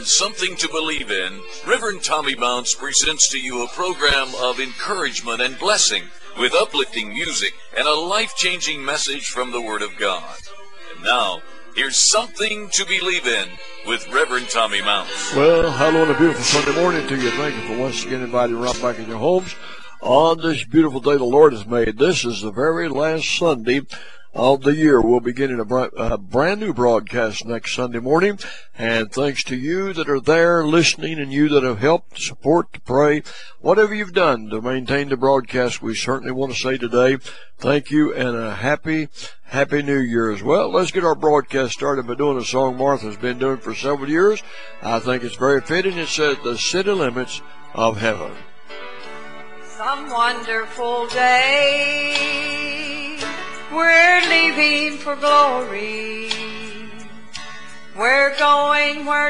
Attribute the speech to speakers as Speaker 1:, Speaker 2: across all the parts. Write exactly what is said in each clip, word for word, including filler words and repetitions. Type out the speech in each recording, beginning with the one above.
Speaker 1: Something to Believe in, Reverend Tommy Bounce presents to you a program of encouragement and blessing with uplifting music and a life-changing message from the Word of God. And now, here's Something to Believe in with Reverend Tommy Bounce.
Speaker 2: Well, hello and a beautiful Sunday morning to you. Thank you for once again inviting right back in your homes on this beautiful day the Lord has made. This is the very last Sunday of the year. We'll be getting a, br- a brand new broadcast next Sunday morning, and thanks to you that are there listening and you that have helped, support, to pray, whatever you've done to maintain the broadcast, we certainly want to say today thank you and a happy, happy New Year as well. Let's get our broadcast started by doing a song Martha's been doing for several years. I think it's very fitting. It says, "The City Limits of Heaven."
Speaker 3: Some wonderful day, we're leaving for glory. We're going where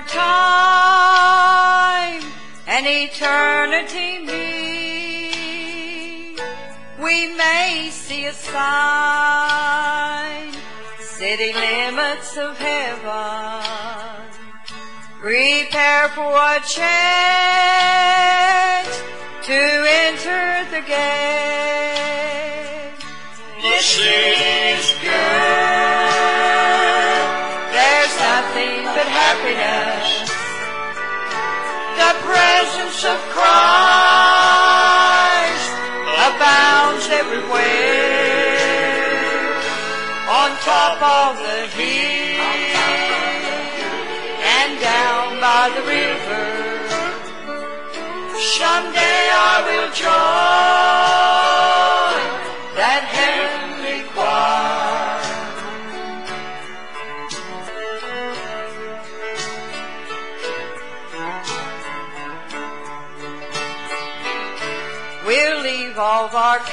Speaker 3: time and eternity meet. We may see a sign, city limits of heaven. Prepare for a chance to enter the gate. The city's good, there's nothing but happiness. The presence of Christ abounds everywhere. On top of the hill and down by the river, someday I will join that heavenly choir. We'll leave all of our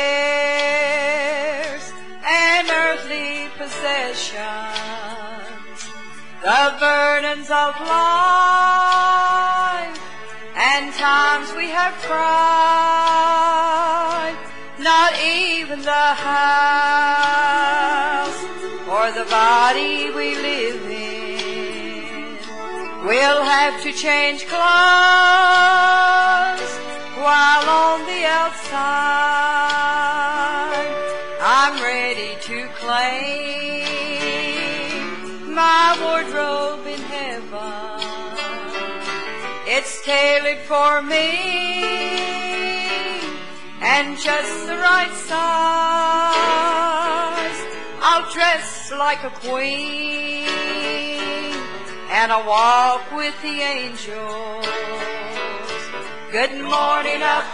Speaker 3: cares and earthly possessions, the burdens of life, and times we have cried. Not even the house or the body we live in. We'll have to change clothes while on the outside. I'm ready to claim my wardrobe in heaven. It's tailored for me and just the right size. I'll dress like a queen and I'll walk with the angels. Good morning up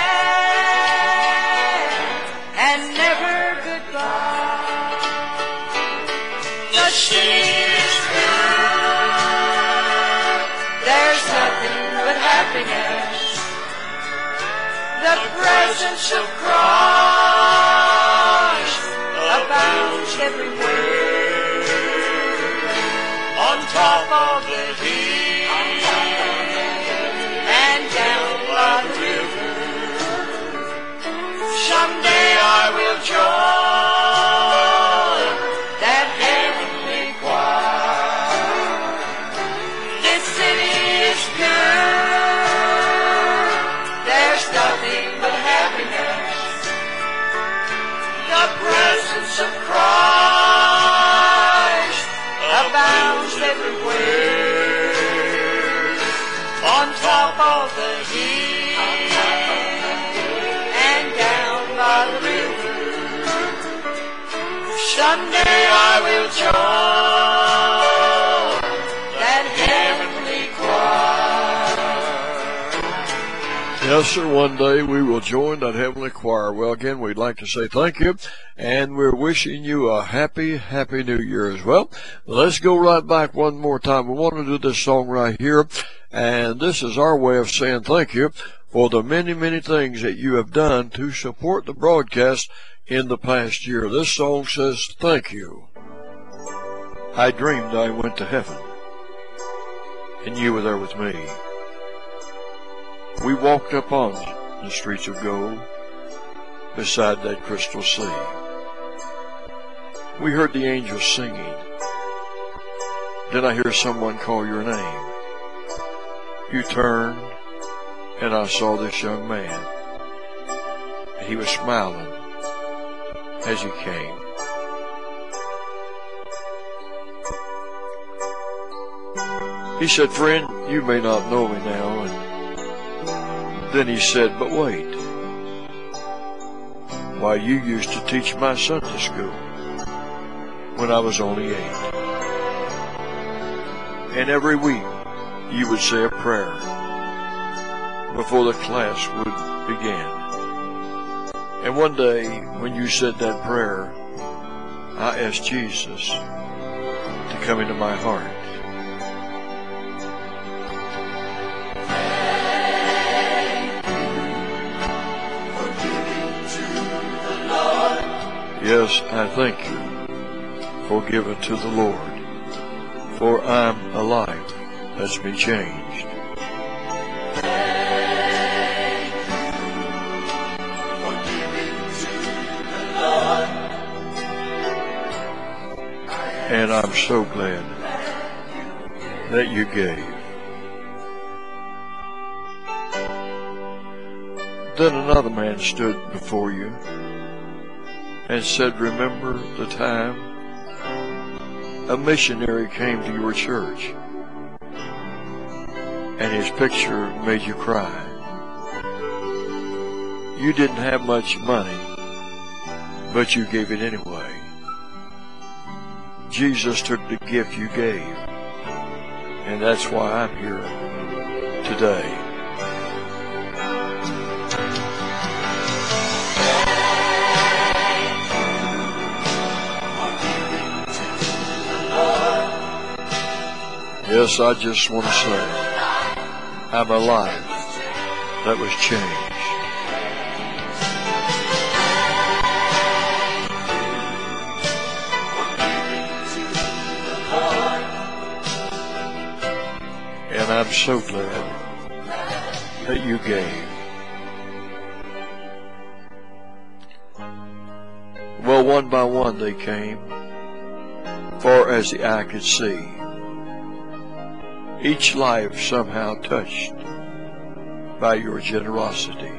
Speaker 3: there and never goodbye. The city's good, there's nothing but happiness. The presence of Christ abounds everywhere. On top of the hill and down by the river, someday I will join that heavenly choir. This city is good, there's nothing but happiness. The presence of Christ abounds everywhere. On top of the hill and down by the river, someday I will join that heavenly choir.
Speaker 2: Yes, sir, one day we will join that heavenly choir. Well, again, we'd like to say thank you, and we're wishing you a happy, happy New Year as well. Let's go right back one more time. We want to do this song right here, and this is our way of saying thank you for the many, many things that you have done to support the broadcast in the past year. This song says, "Thank you. I dreamed I went to heaven, and you were there with me. We walked upon the streets of gold beside that crystal sea. We heard the angels singing. Then I hear someone call your name. you turned, and I saw this young man. He was smiling as he came. He said, friend, you may not know me now. And then he said, but wait. Why, you used to teach my Sunday school when I was only eight. And every week you would say a prayer before the class would begin. And one day when you said that prayer, I asked Jesus to come into my heart. Yes, I thank you for giving to the Lord, for I'm alive. That's been changed. And I'm so glad that you gave. Then another man stood before you and said, remember the time a missionary came to your church and his picture made you cry. You didn't have much money, but you gave it anyway. Jesus took the gift you gave, and that's why I'm here today. Yes, I just want to say, I'm alive. That was changed. And I'm so glad that you gave. Well, one by one they came, far as the eye could see. Each life somehow touched by your generosity.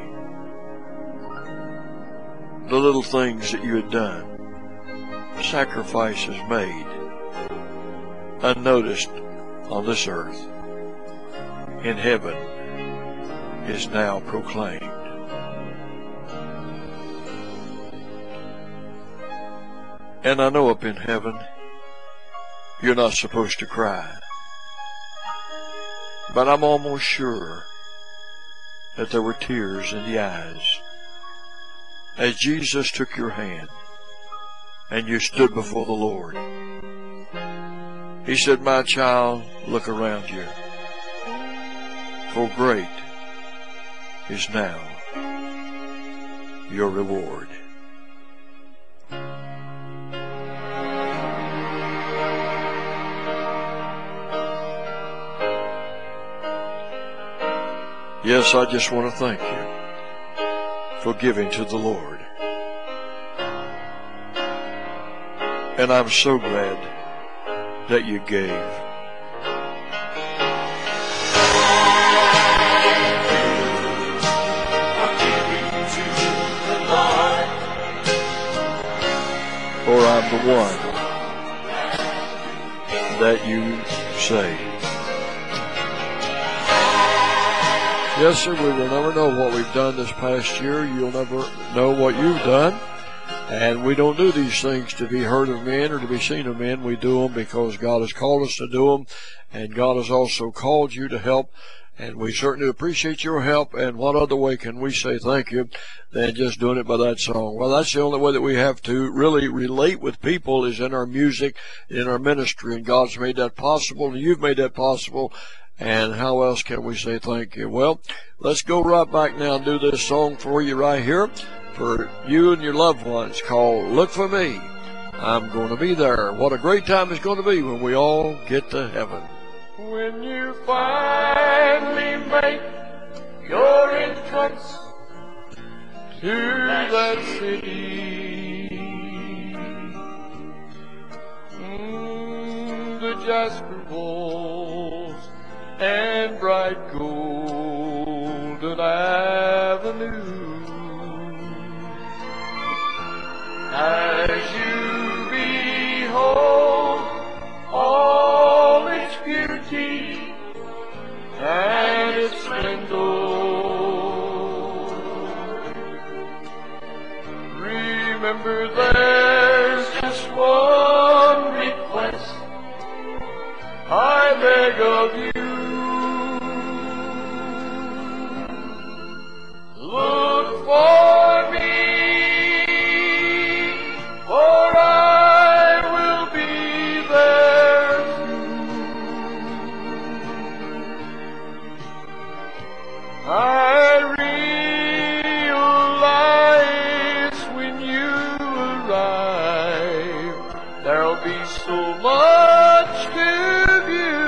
Speaker 2: The little things that you had done, sacrifices made, unnoticed on this earth, in heaven, is now proclaimed. And I know up in heaven, you're not supposed to cry. But I'm almost sure that there were tears in the eyes as Jesus took your hand and you stood before the Lord. He said, my child, look around you, for great is now your reward. Yes, I just want to thank you for giving to the Lord. And I'm so glad that you gave. For I'm the one that you saved. Yes, sir, we will never know what we've done this past year. You'll never know what you've done. And we don't do these things to be heard of men or to be seen of men. We do them because God has called us to do them. And God has also called you to help. And we certainly appreciate your help. And what other way can we say thank you than just doing it by that song? Well, that's the only way that we have to really relate with people is in our music, in our ministry. And God's made that possible, and you've made that possible. And how else can we say thank you? Well, let's go right back now and do this song for you right here for you and your loved ones called Look For Me. I'm going to be there. What a great time it's going to be when we all get to heaven.
Speaker 4: When you finally make your entrance to that city, mm, the jasper walls and bright golden avenue. As you behold all its beauty and its splendor, remember there's just one request I beg of you. Look for me, for I will be there too. I realize when you arrive, there'll be so much to view.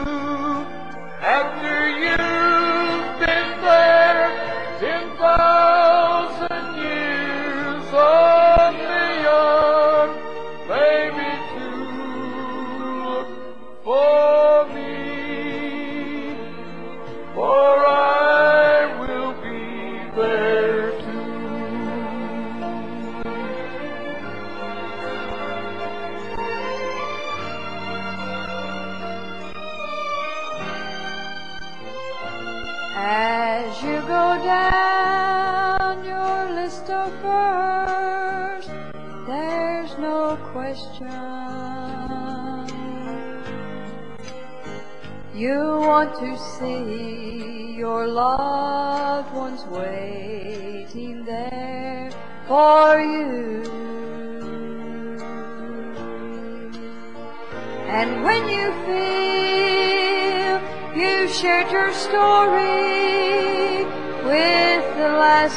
Speaker 4: After you've been there ten thousand years, a million, maybe two. Look for me, for I will be there too.
Speaker 3: As you go down your list of first, there's no question. You want to see your loved ones waiting there for you. And when you feel you shared your story with the last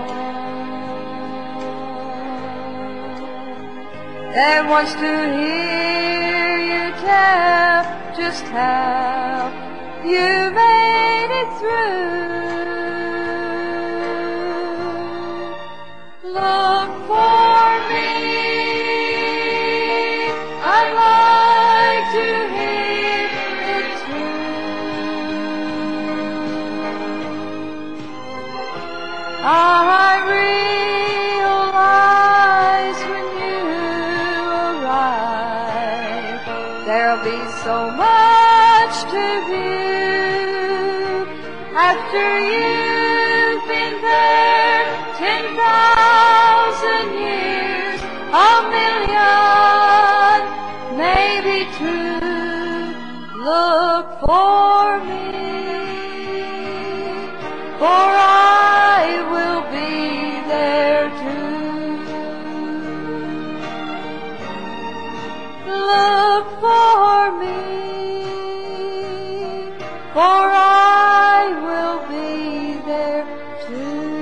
Speaker 3: one that wants to hear you tell just how you made it through. Look for me, I'd like to hear it too. I realize when you arrive, there'll be so much to view. After you've been there ten thousand years, a million, maybe two. Look for me, for I will be there too. Look for me, for I will be there too.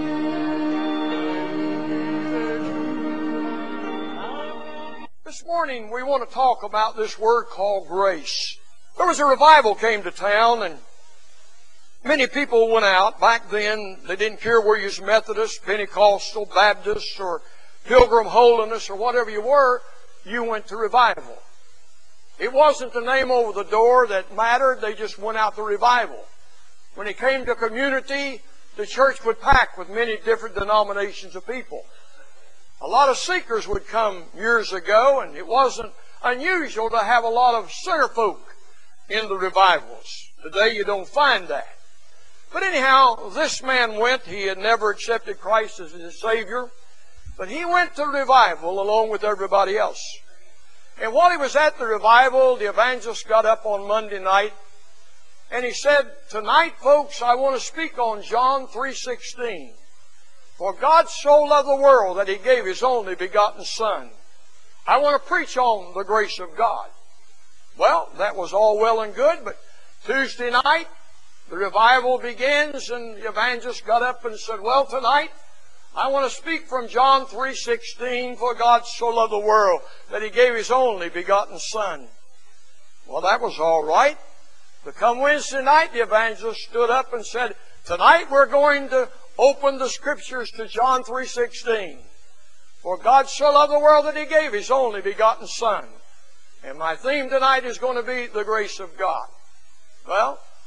Speaker 2: This morning we want to talk about this word called grace. There was a revival came to town, and many people went out. Back then, they didn't care whether you was Methodist, Pentecostal, Baptist, or Pilgrim Holiness, or whatever you were, you went to revival. It wasn't the name over the door that mattered. They just went out to revival. When it came to community, the church would pack with many different denominations of people. A lot of seekers would come years ago, and it wasn't unusual to have a lot of sinner folk in the revivals. Today you don't find that. But anyhow, this man went. He had never accepted Christ as his Savior, but he went to revival along with everybody else. And while he was at the revival, the evangelist got up on Monday night, and he said, "Tonight, folks, I want to speak on John three sixteen. For God so loved the world that He gave His only begotten Son." I want to preach on the grace of God. Well, that was all well and good, but Tuesday night, the revival begins, and the evangelist got up and said, "Well, tonight, I want to speak from John three sixteen, for God so loved the world that He gave His only begotten Son." Well, that was all right. But come Wednesday night, the evangelist stood up and said, "Tonight we're going to open the Scriptures to John three sixteen. For God so loved the world that He gave His only begotten Son." And my theme tonight is going to be the grace of God. Well,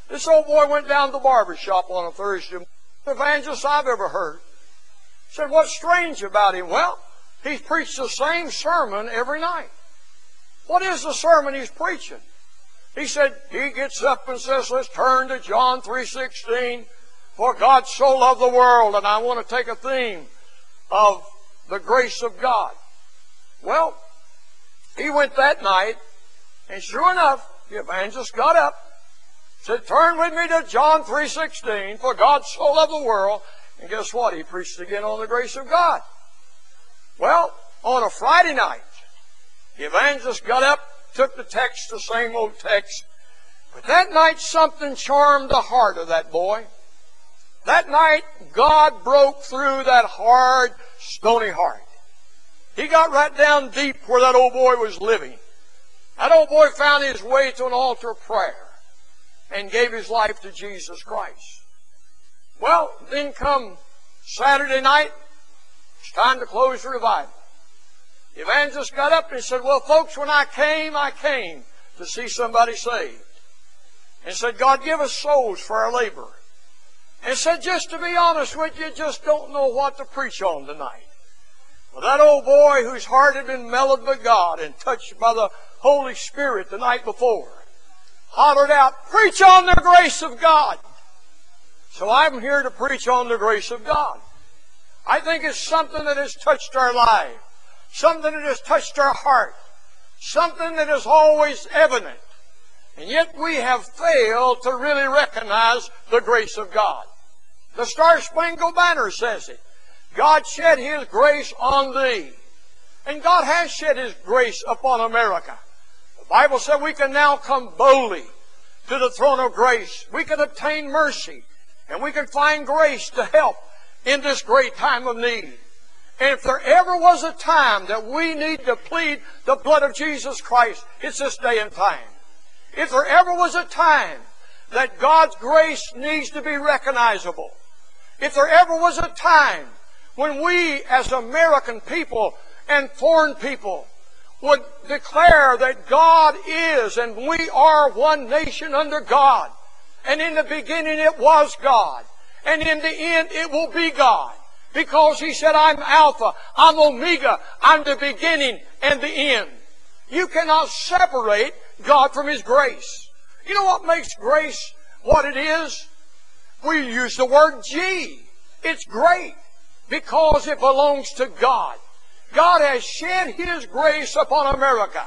Speaker 2: This old boy went down to the barber shop on a Thursday morning. Evangelist I've ever heard. Said, what's strange about him? Well, he's preached the same sermon every night. What is the sermon he's preaching? He said, he gets up and says, let's turn to John three sixteen. For God so loved the world, and I want to take a theme of the grace of God. Well, he went that night, and sure enough, the evangelist got up, said, turn with me to John three sixteen, for God so loved the world. And guess what? He preached again on the grace of God. Well, on a Friday night, the evangelist got up, took the text, the same old text. But that night something charmed the heart of that boy. That night, God broke through that hard, stony heart. He got right down deep where that old boy was living. That old boy found his way to an altar of prayer and gave his life to Jesus Christ. Well, then come Saturday night, it's time to close the revival. The evangelist got up and said, well, folks, when I came, I came to see somebody saved. And said, God, give us souls for our labor. And said, just to be honest with you, just don't know what to preach on tonight. Well, that old boy whose heart had been mellowed by God and touched by the Holy Spirit the night before, hollered out, preach on the grace of God. So I'm here to preach on the grace of God. I think it's something that has touched our life, something that has touched our heart, something that is always evident. And yet we have failed to really recognize the grace of God. The Star-Spangled Banner says it. God shed His grace on thee. And God has shed His grace upon America. The Bible said we can now come boldly to the throne of grace. We can obtain mercy. And we can find grace to help in this great time of need. And if there ever was a time that we need to plead the blood of Jesus Christ, it's this day and time. If there ever was a time that God's grace needs to be recognizable, if there ever was a time when we as American people and foreign people would declare that God is and we are one nation under God, and in the beginning it was God, and in the end it will be God, because He said, I'm Alpha, I'm Omega, I'm the beginning and the end. You cannot separate God from His grace. You know what makes grace what it is? We use the word G. It's great because it belongs to God. God has shed His grace upon America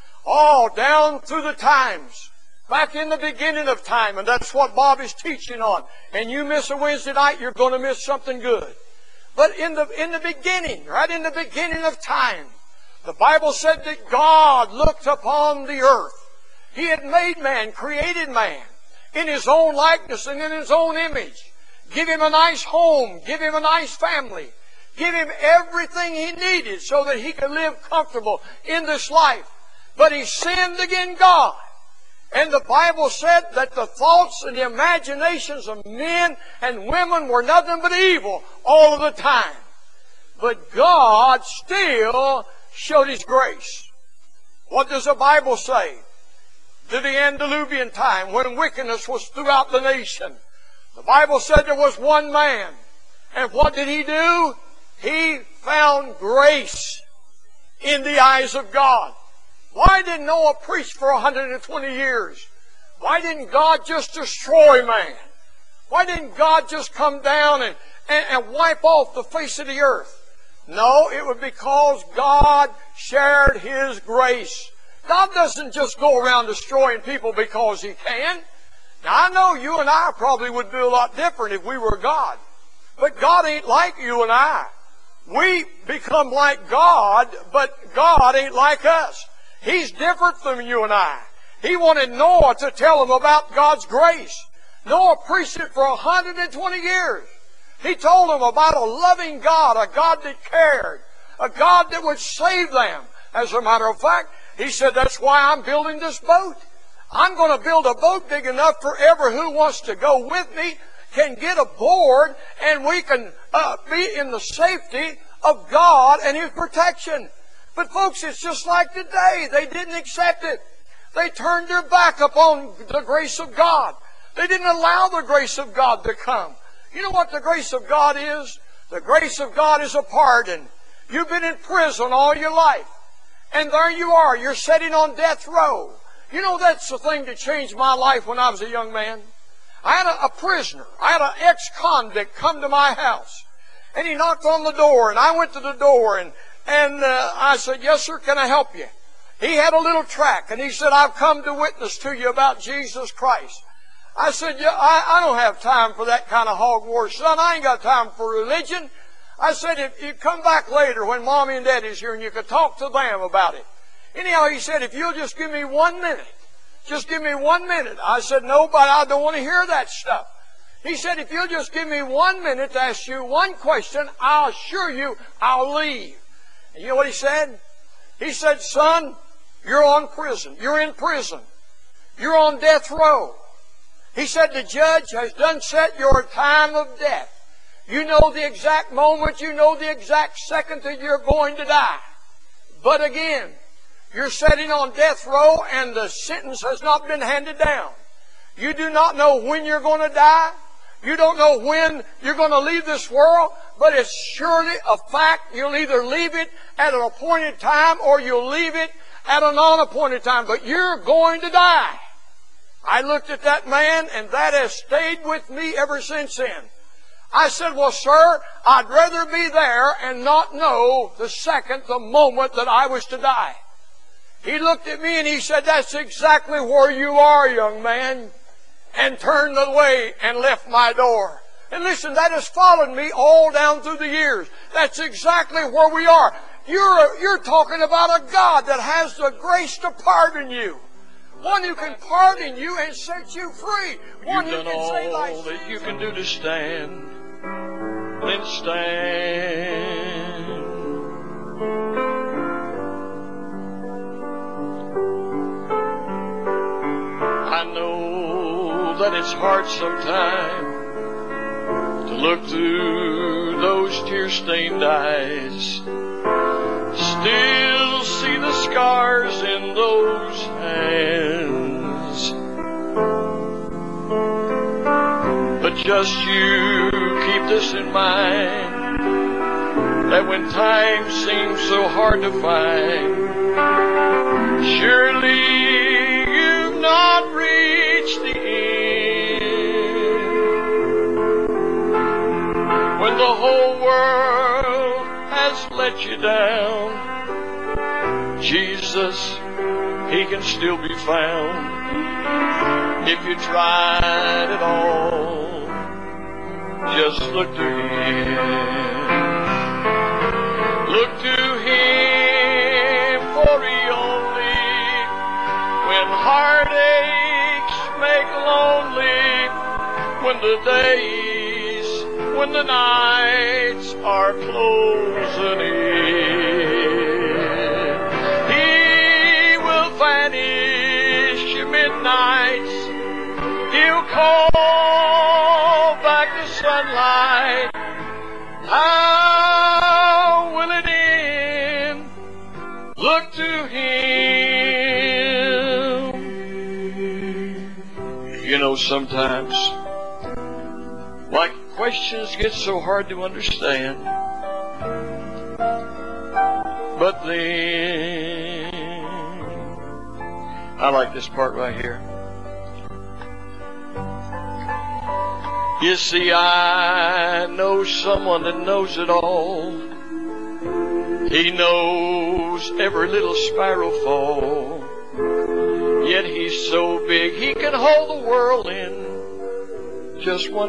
Speaker 2: all down through the times, back in the beginning of time, and that's what Bob is teaching on. And you miss a Wednesday night, you're going to miss something good. But in the, in the beginning, right in the beginning of time, the Bible said that God looked upon the earth. He had made man, created man, in His own likeness and in His own image. Give him a nice home, give him a nice family, give him everything he needed so that he could live comfortable in this life. But he sinned against God. And the Bible said that the thoughts and the imaginations of men and women were nothing but evil all of the time. But God still showed His grace. What does the Bible say? To the antediluvian time, when wickedness was throughout the nation, the Bible said there was one man. And what did he do? He found grace in the eyes of God. Why didn't Noah preach for one hundred twenty years? Why didn't God just destroy man? Why didn't God just come down and, and, and wipe off the face of the earth? No, it was because God shared His grace. God doesn't just go around destroying people because He can. Now, I know you and I probably would do a lot different if we were God. But God ain't like you and I. We become like God, but God ain't like us. He's different from you and I. He wanted Noah to tell him about God's grace. Noah preached it for one hundred twenty years. He told them about a loving God, a God that cared, a God that would save them. As a matter of fact, he said, that's why I'm building this boat. I'm going to build a boat big enough for ever who wants to go with me can get aboard, and we can uh, be in the safety of God and His protection. But folks, it's just like today. They didn't accept it. They turned their back upon the grace of God. They didn't allow the grace of God to come. You know what the grace of God is? The grace of God is a pardon. You've been in prison all your life. And there you are. You're sitting on death row. You know, that's the thing that changed my life when I was a young man. I had a, a prisoner. I had an ex-convict come to my house. And he knocked on the door. And I went to the door. And, and uh, I said, yes, sir, can I help you? He had a little tract. And he said, I've come to witness to you about Jesus Christ. I said, yeah, I, I don't have time for that kind of hogwash, son. I ain't got time for religion. I said, if you come back later when Mommy and Daddy's here and you could talk to them about it. Anyhow, he said, if you'll just give me one minute, just give me one minute. I said, no, but I don't want to hear that stuff. He said, if you'll just give me one minute to ask you one question, I'll assure you I'll leave. And you know what he said? He said, son, you're on prison. You're in prison. You're on death row. He said, the judge has done set your time of death. You know the exact moment, you know the exact second that you're going to die. But again, you're sitting on death row and the sentence has not been handed down. You do not know when you're going to die. You don't know when you're going to leave this world. But it's surely a fact you'll either leave it at an appointed time or you'll leave it at an unappointed time. But you're going to die. I looked at that man and that has stayed with me ever since then. I said, well, sir, I'd rather be there and not know the second, the moment that I was to die. He looked at me and he said, that's exactly where you are, young man, and turned away and left my door. And listen, that has followed me all down through the years. That's exactly where we are. You're, you're talking about a God that has the grace to pardon you. One who can pardon you and set you free. One
Speaker 4: You've
Speaker 2: who
Speaker 4: done
Speaker 2: can say,
Speaker 4: all
Speaker 2: thy
Speaker 4: that you
Speaker 2: sins
Speaker 4: can do to stand. Then stand. I know that it's hard sometimes to look through those tear-stained eyes. Still see the scars in those hands. But just you keep this in mind, that when time seems so hard to find, surely you've not reached the end. When the whole world has let you down, Jesus, He can still be found. If you tried it all, just look to Him. Look to Him, for He only, when heartaches make lonely, when the days, when the nights are closing in, He will vanish your midnights. He'll call back the sunlight. How will it end? Look to Him. You know, sometimes, like, questions get so hard to understand. But then, I like this part right here. You see, I know someone that knows it all. He knows every little spiral fall. Yet He's so big, He can hold the world in just one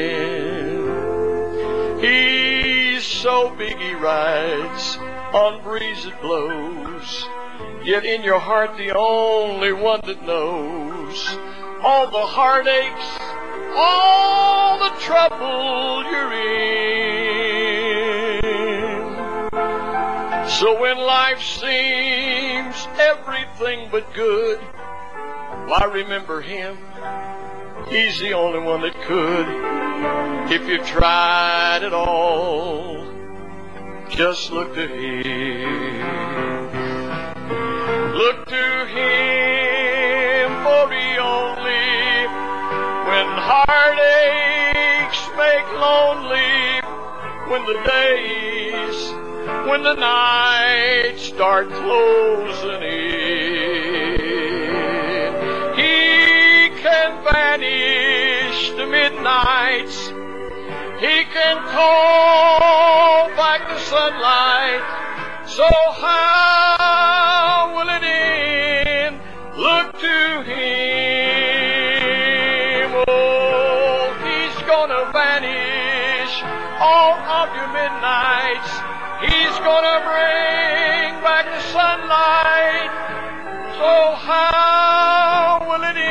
Speaker 4: hand. He's so big He rides on breeze that blows. Yet in your heart the only one that knows all the heartaches, all the trouble you're in. So when life seems everything but good, why, remember Him. He's the only one that could. If you've tried it all, just look to Him. Look to Him, for He only, when the days, when the nights start closing in. He can vanish the midnights. He can call back the sunlight. So how will it end? Look to Him. Oh, He's gonna vanish all of your midnights. He's gonna bring back the sunlight. So how will it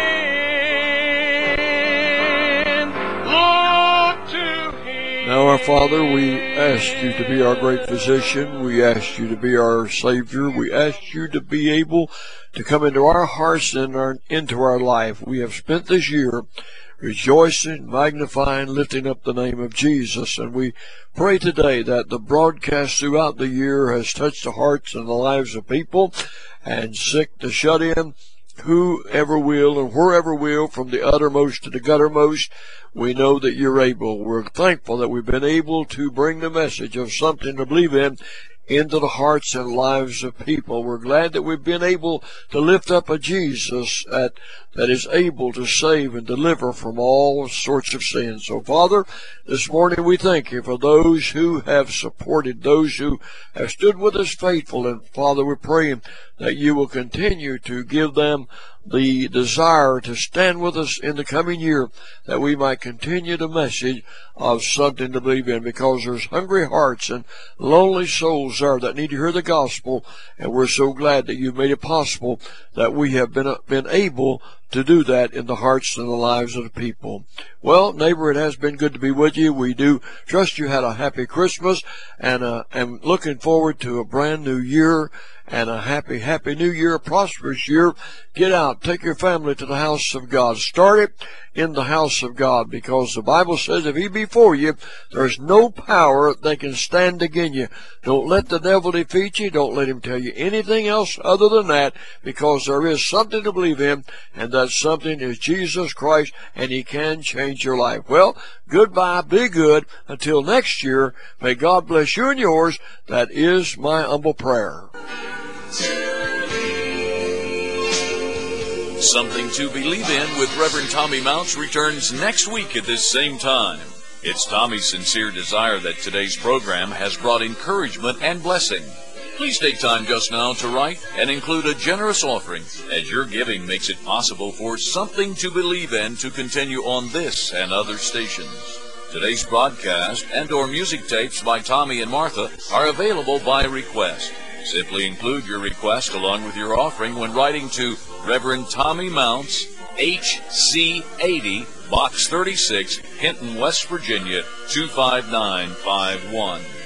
Speaker 4: end? Look to Him.
Speaker 2: Now, our Father, we ask you to be our great physician. We ask you to be our Savior. We ask you to be able to come into our hearts and our, into our life. We have spent this year rejoicing, magnifying, lifting up the name of Jesus. And we pray today that the broadcast throughout the year has touched the hearts and the lives of people, and sick to shut in, whoever will and wherever will, from the uttermost to the guttermost. We know that you're able. We're thankful that we've been able to bring the message of something to believe in into the hearts and lives of people. We're glad that we've been able to lift up a Jesus that, that is able to save and deliver from all sorts of sins. So, Father, this morning we thank you for those who have supported, those who have stood with us faithful. And, Father, we're praying that you will continue to give them the desire to stand with us in the coming year, that we might continue the message of something to believe in, because there's hungry hearts and lonely souls there that need to hear the gospel, and we're so glad that you've made it possible that we have been, been able to do that in the hearts and the lives of the people. Well, neighbor, it has been good to be with you. We do trust you had a happy Christmas, and uh, and looking forward to a brand new year and a happy, happy new year, a prosperous year. Get out, take your family to the house of God. Start it in the house of God, because the Bible says if He be for you, there's no power that can stand against you. Don't let the devil defeat you. Don't let him tell you anything else other than that, because there is something to believe in, and that something is Jesus Christ, and He can change your life. Well, goodbye, be good. Until next year, may God bless you and yours. That is my humble prayer.
Speaker 1: Something to Believe In with Reverend Tommy Mounts returns next week at this same time. It's Tommy's sincere desire that today's program has brought encouragement and blessing. Please take time just now to write and include a generous offering, as your giving makes it possible for Something to Believe In to continue on this and other stations. Today's broadcast and or music tapes by Tommy and Martha are available by request. Simply include your request along with your offering when writing to Reverend Tommy Mounts, H C eighty, Box thirty-six, Hinton, West Virginia, two five nine five one.